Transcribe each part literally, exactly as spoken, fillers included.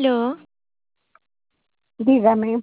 Aló, Dígame.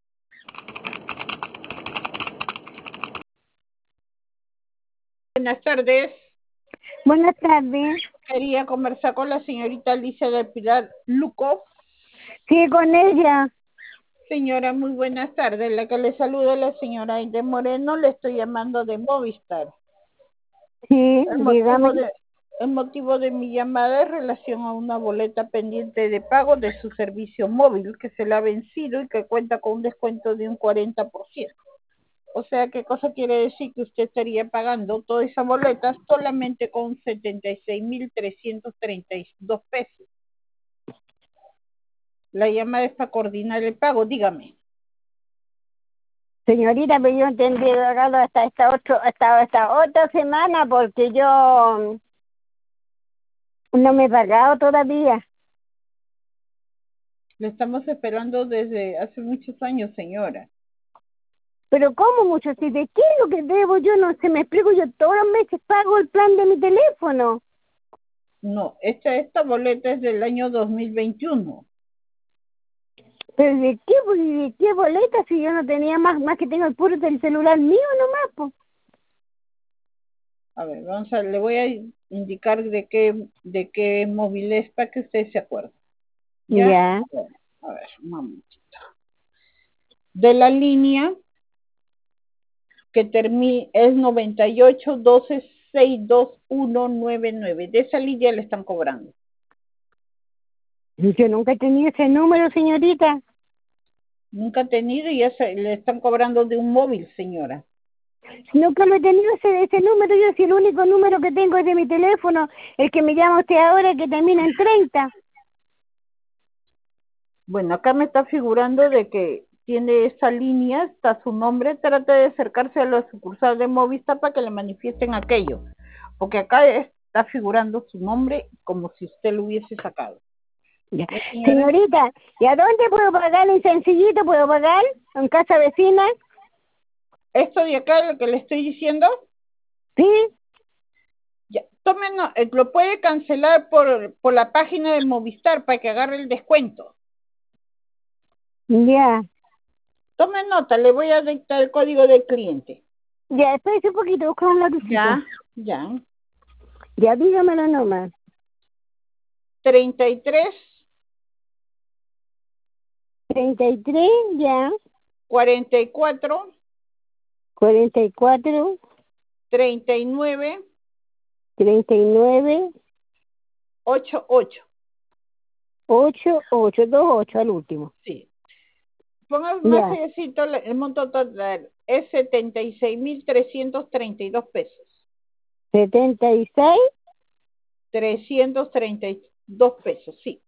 Buenas tardes. Buenas tardes. Quería conversar con la señorita Alicia del Pilar Luco. Sí, con ella. Señora, muy buenas tardes. La que le saluda es la señora Aide Moreno. Le estoy llamando de Movistar. Sí, El dígame. motivo de, el motivo de mi llamada es relación a una boleta pendiente de pago de su servicio móvil que se le ha vencido y que cuenta con un descuento de un cuarenta por ciento. O sea, ¿qué cosa quiere decir? Que usted estaría pagando toda esa boleta solamente con setenta y seis mil trescientos treinta y dos pesos. La llamada es para coordinar el pago, dígame. Señorita, pero yo entendí pagado hasta esta otro, hasta esta otra semana porque yo no me he pagado todavía. Le estamos esperando desde hace muchos años, señora. Pero ¿cómo mucho? Si de qué es lo que debo, yo no sé, me explico, yo todos los meses pago el plan de mi teléfono. No, esta, esta boleta es del año dos mil veintiuno. Pero ¿de qué, pues, de qué boleta si yo no tenía más, más que tengo el puro del celular mío nomás, pues? A ver, vamos a, le voy a indicar de qué, de qué móvil es para que usted se acuerde. ¿Ya? Ya. A ver, a ver, un momentito. De la línea que termina es noventa y ocho doce sesenta y dos uno noventa y nueve. De esa línea le están cobrando. Yo nunca he tenido ese número, señorita. Nunca ha tenido y ya se, le están cobrando de un móvil, señora. Nunca lo he tenido ese, ese número, yo si el único número que tengo es de mi teléfono, el que me llama usted ahora que termina en treinta. Bueno, acá me está figurando de que tiene esa línea, está su nombre, trate de acercarse a la sucursal de Movistar para que le manifiesten aquello, porque acá está figurando su nombre como si usted lo hubiese sacado. Ya. ¿Ya, señora? Señorita, ¿y a dónde puedo pagar en sencillito? ¿Puedo pagar? ¿En casa vecina? Esto de acá, lo que le estoy diciendo, Sí, ya, tome no- eh, lo puede cancelar por, por la página de Movistar para que agarre el descuento. ya, Tome nota, le voy a dictar el código del cliente. ya, espérese un poquito, buscar un lapicito. Ya, ya. Ya, dígamelo nomás. treinta y tres, Treinta y tres, ya, cuarenta y cuatro, cuarenta y cuatro, treinta y nueve, treinta y nueve, ochenta y ocho. ocho, ocho, dos, ocho al último. Sí. Ponga más Ya, sellecito, el monto total es setenta y seis mil trescientos treinta y dos pesos. setenta y seis, trescientos treinta y dos pesos, sí.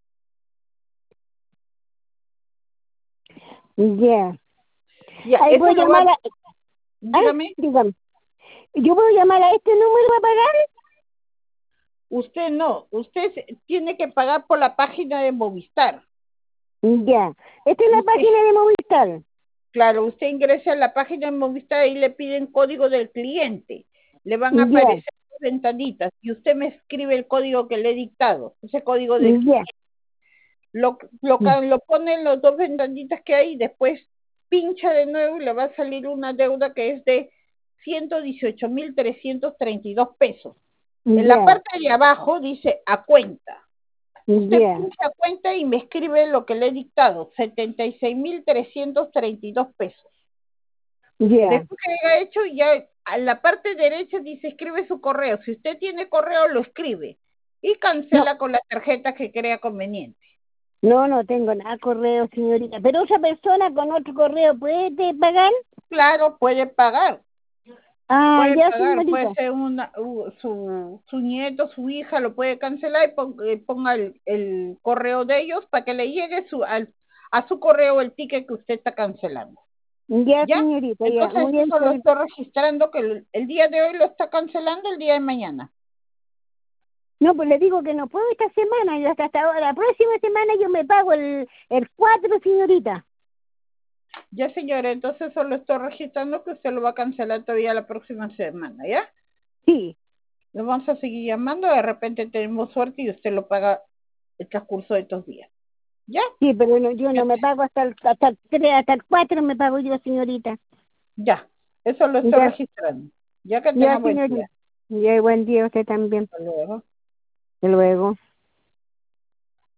ya. Ya, Ahí eso puedo lo va, llamar a... Ah, dígame, dígame. ¿Yo puedo llamar a este número para pagar? usted no, usted tiene que pagar por la página de Movistar. Ya. Esta es la Usted, página de Movistar. claro, usted ingresa a la página de Movistar y le piden código del cliente. Le van a Ya, aparecer ventanitas y usted me escribe el código que le he dictado, ese código del ya. cliente. Lo, lo, lo pone en los dos ventanitas que hay, después pincha de nuevo y le va a salir una deuda que es de ciento dieciocho mil trescientos treinta y dos pesos. En la Ya, parte de abajo dice a cuenta. Usted ya, pincha a cuenta y me escribe lo que le he dictado, setenta y seis mil trescientos treinta y dos pesos. ya. Después que haya hecho, ya a la parte derecha dice escribe su correo. Si usted tiene correo, lo escribe y No, cancela con la tarjeta que crea conveniente. no, no tengo nada correo, señorita. Pero esa persona con otro correo puede pagar. Claro, puede pagar. Ah, Puede ya, pagar, puede señorita. ser una, uh, su, su nieto, su hija, lo puede cancelar y pon, eh, ponga el, el correo de ellos para que le llegue su, al, a su correo el ticket que usted está cancelando. Ya, ¿Ya? señorita, ya. Entonces Muy bien, eso lo señorita. estoy registrando que el, el día de hoy lo está cancelando, el día de mañana. No, pues le digo que no puedo esta semana. Y hasta, hasta la próxima semana yo me pago el, el cuatro, señorita. Ya, señora, entonces eso lo estoy registrando que usted lo va a cancelar todavía la próxima semana, ¿ya? Sí. Lo vamos a seguir llamando, de repente tenemos suerte y usted lo paga el transcurso de estos días. ¿Ya? Sí, pero no, yo no me pago hasta el, hasta el tres, hasta el cuatro me pago yo, señorita. Ya, eso lo estoy Ya, registrando. Ya que tenga ya, buen día. señorita. Ya, buen día a usted también. Hasta luego. Hasta luego.